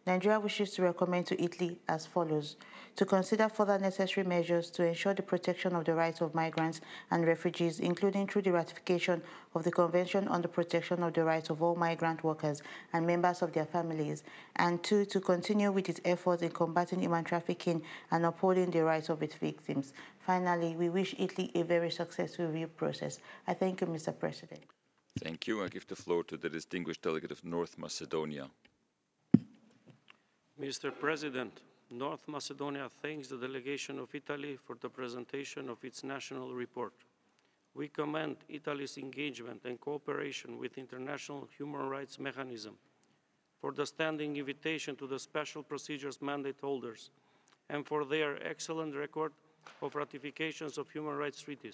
Nigeria wishes to recommend to Italy as follows: to consider further necessary measures to ensure the protection of the rights of migrants and refugees, including through the ratification of the Convention on the Protection of the Rights of all Migrant Workers and members of their families, and two, to continue with its efforts in combating human trafficking and upholding the rights of its victims. Finally, we wish Italy a very successful review process. I thank you, Mr. President. Thank you. I give the floor to the distinguished delegate of North Macedonia. Mr. President, North Macedonia thanks the delegation of Italy for the presentation of its national report. We commend Italy's engagement and cooperation with the International Human Rights Mechanism, for the standing invitation to the special procedures mandate holders, and for their excellent record of ratifications of human rights treaties.